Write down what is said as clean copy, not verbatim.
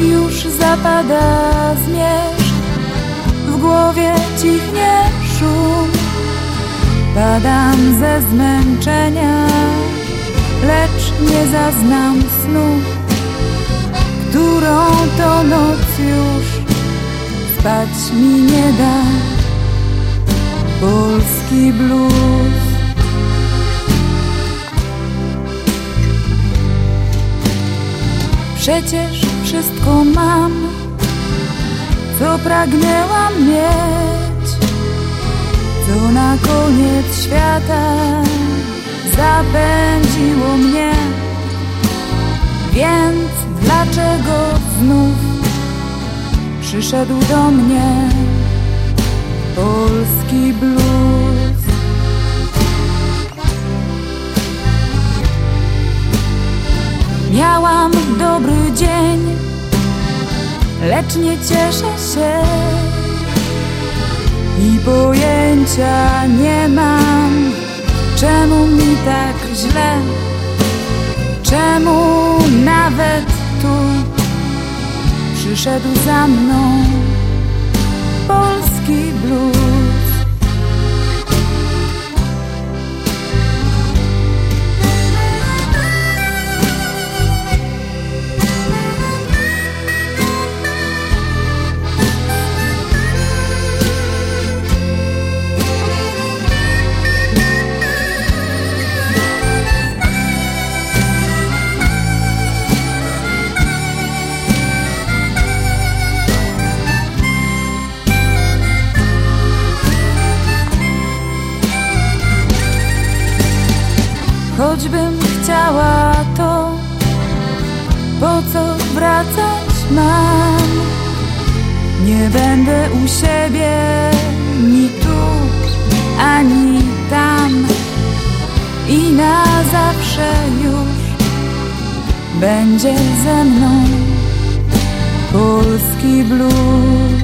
już zapada zmierzch, w głowie cichnie szum. Padam ze zmęczenia, lecz nie zaznam snu, którą to noc już spać mi nie da. Polski blues. Przecież wszystko mam, co pragnęłam mieć, co na koniec świata zapędziło mnie. Więc dlaczego znów przyszedł do mnie polski blues? Miałam dobry dzień, lecz nie cieszę się i pojęcia nie mam, czemu mi tak źle, czemu nawet tu przyszedł za mną polski blues. Choćbym chciała, to po co wracać mam? Nie będę u siebie ni tu, ani tam i na zawsze już będzie ze mną polski blues.